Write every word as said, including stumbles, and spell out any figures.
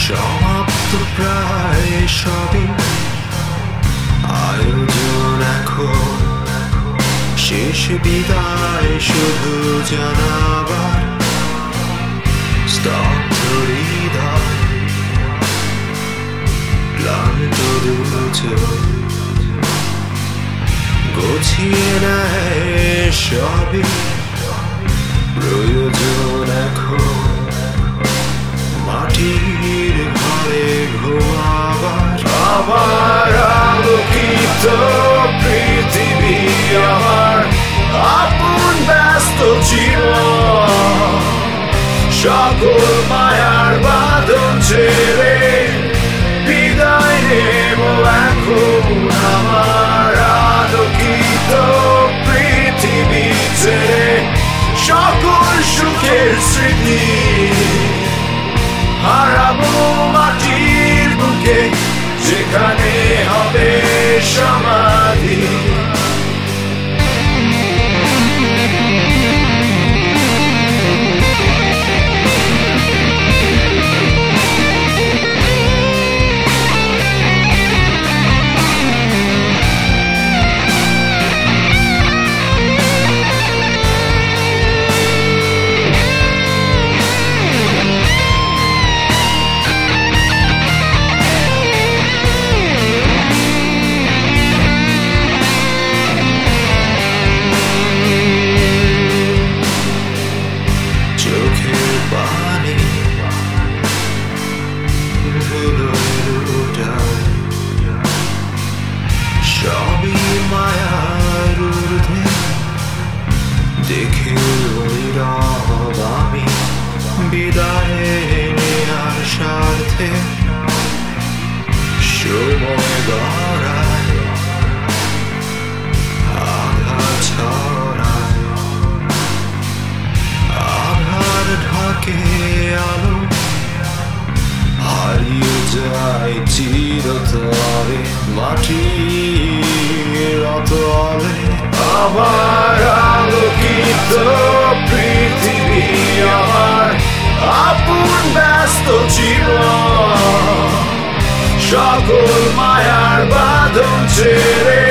সমাপ্ত প্রায় সবই আয়োজন এখন শেষ বিদায় শুধু জানাবার স্তব্ধ হৃদয় ক্লান্ত দুচোখ গুছিয়ে নেয় সবই প্রয়োজন এখন মাটির ঘরে ঘুমাবার আমার আলোকিত পৃথিবী আমার আপন ব্যস্ত জীবন সকল মায়ার বাঁধন ছেড়ে বিদায় নেব এখন আমার আলোকিত পৃথিবী ছেড়ে সকল সুখের স্মৃতি হারাবো মাটির বুকে যেখানে হবে সমাধি সবই মায়ার ঊর্ধ্বে দেখে নীরব আমি বিদায় নেয়ার স্বার্থে সময় গড়ায় আঘাত ছড়ায় আধার ঢাকে আলো হারিয়ে যায় চিরতরে মাটির অতলে আমার আলোকিত পৃথিবী আমার আপন ব্যস্ত জীবন সকল মায়ার বাঁধন ছেড়ে